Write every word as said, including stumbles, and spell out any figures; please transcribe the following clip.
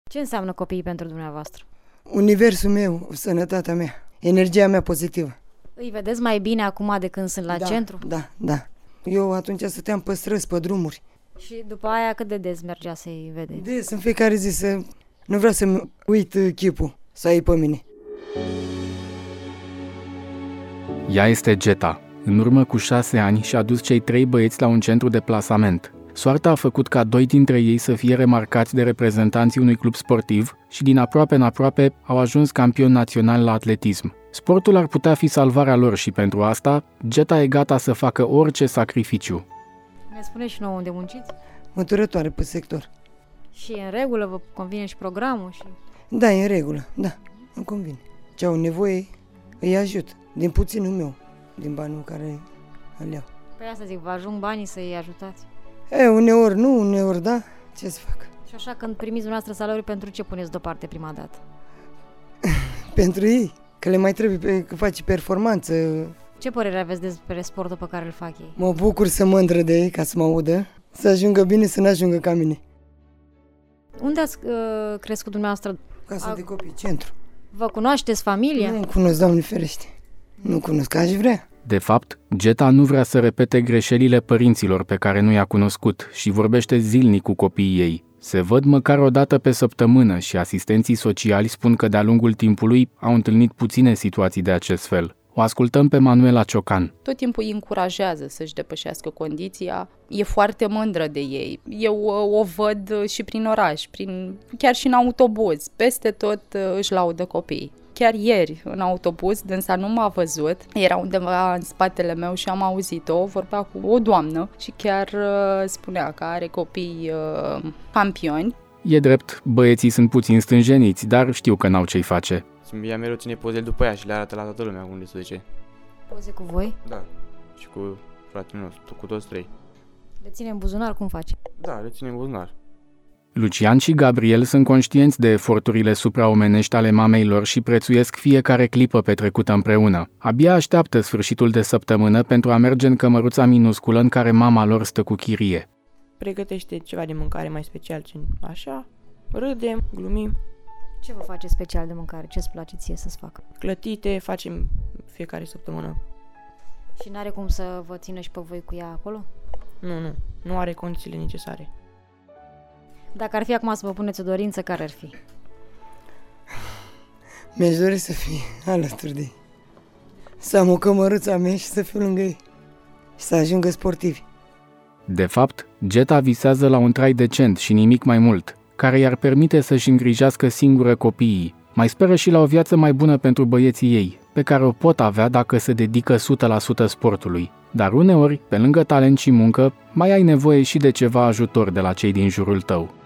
Ce înseamnă copiii pentru dumneavoastră? Universul meu, sănătatea mea, energia mea pozitivă. Îi vedeți mai bine acum de când sunt la da, centru? Da, da. Eu atunci stăteam pe străzi, pe drumuri. Și după aia cât de des mergea să-i vedeți? Des, în fiecare zi să... Nu vreau să-mi uit chipul, să ai pe mine. Ea este Geta. În urmă cu șase ani și-a dus cei trei băieți la un centru de plasament. Soarta a făcut ca doi dintre ei să fie remarcați de reprezentanții unui club sportiv și din aproape în aproape au ajuns campioni naționali la atletism. Sportul ar putea fi salvarea lor și pentru asta, Geta e gata să facă orice sacrificiu. Ne spune și nouă unde munciți? Măturătoare pe sector. Și e în regulă? Vă convine și programul? Și... Da, e în regulă, da, îmi convine. Ce au nevoie, îi ajut, din puținul meu, din banul care îl iau. Păi asta zic, vă ajung banii să-i ajutați? E, uneori nu, uneori da, ce să fac? Și așa, când primiți dumneavoastră salariul, pentru ce puneți deoparte prima dată? Pentru ei, că le mai trebuie, că face performanță. Ce părere aveți despre sportul pe care îl fac ei? Mă bucur să mândră de ei, ca să mă audă, să ajungă bine, să nu ajungă ca mine. Unde ați uh, crescut dumneavoastră? Casa A... de copii, centru. Vă cunoașteți familia? Nu cunosc, Doamne ferește. Nu cunosc, aș vrea. De fapt, Geta nu vrea să repete greșelile părinților pe care nu i-a cunoscut și vorbește zilnic cu copiii ei. Se văd măcar o dată pe săptămână și asistenții sociali spun că de-a lungul timpului au întâlnit puține situații de acest fel. O ascultăm pe Manuela Ciocan. Tot timpul îi încurajează să-și depășească condiția, e foarte mândră de ei. Eu o văd și prin oraș, prin, chiar și în autobuz, peste tot își laudă copiii. Chiar ieri, în autobuz, dânsa nu m-a văzut, era undeva în spatele meu și am auzit-o, vorbea cu o doamnă și chiar uh, spunea că are copii uh, campioni. E drept, băieții sunt puțin stânjeniți, dar știu că n-au ce-i face. Ea mereu ține pozele după ea și le arată la toată lumea unde se duce. Poze cu voi? Da, și cu fratele nostru, cu toți trei. Le ține în buzunar, cum face? Da, le ține în buzunar. Lucian și Gabriel sunt conștienți de eforturile supraomenești ale mamei lor și prețuiesc fiecare clipă petrecută împreună. Abia așteaptă sfârșitul de săptămână pentru a merge în cămăruța minusculă în care mama lor stă cu chirie. Pregătește ceva de mâncare mai special, așa, râdem, glumim. Ce vă face special de mâncare? Ce-ți place ție să-ți facă? Clătite facem fiecare săptămână. Și n-are cum să vă țină și pe voi cu ea acolo? Nu, nu, nu are condițiile necesare. Dacă ar fi acum să vă puneți o dorință, care ar fi? Mi-aș dori să fie alături de ei. Să am o cămăruță a mea și să fiu lângă ei. Și să ajungă sportivi. De fapt, Geta visează la un trai decent și nimic mai mult, care i-ar permite să-și îngrijească singură copiii. Mai speră și la o viață mai bună pentru băieții ei, pe care o pot avea dacă se dedică o sută la sută sportului. Dar uneori, pe lângă talent și muncă, mai ai nevoie și de ceva ajutor de la cei din jurul tău.